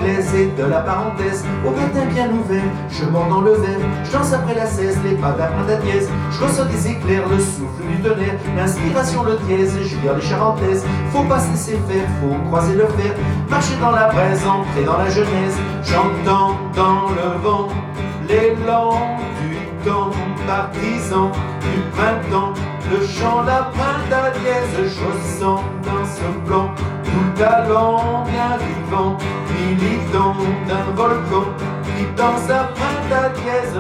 glaise et de la parenthèse. Au matin bien ouvert, je mords dans le verre, je danse après la cesse, les pas d'armes de dièse. Je reçois des éclairs, le souffle du tonnerre, l'inspiration, le dièse, je viens les charentaises. Faut pas se laisser faire, faut croiser le fer, marcher dans la braise, entrer dans la genèse. J'entends dans le vent l'élan du temps, partisan du printemps, le chant, la printade dièse. Je sens dans ce plan tout le talent bien vivant, militant d'un volcan qui danse la printade dièse.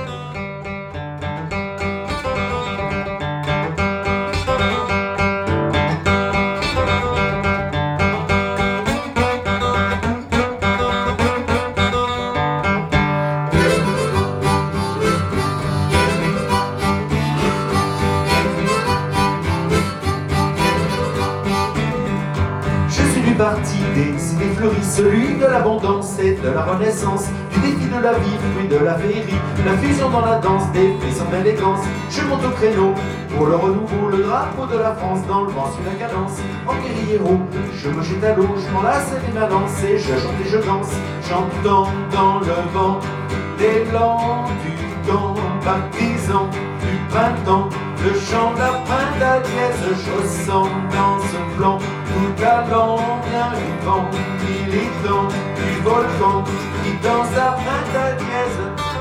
Du parti des idées fleuries, celui de l'abondance et de la renaissance, du défi de la vie, fruit de la féerie, la fusion dans la danse, des frissons d'élégance. Je monte au créneau pour le renouveau, le drapeau de la France dans le vent sur la cadence. En guerriero, je me jette à l'eau, je m'enlace et ma lance et je chante et je danse. J'entends dans le vent l'élan du temps, partisan du printemps, le chant de la printade dièse. Je sens dans ce plan tout talent bien vivant, militant du volcan qui danse la printade dièse.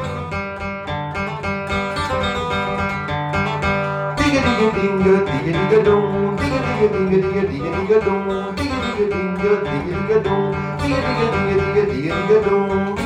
Digga digga dinga, digga digga don, digga digga dinga, digga digga digga don, digga digga dinga, digga digga don, digga digga dinga, digga digga digga don.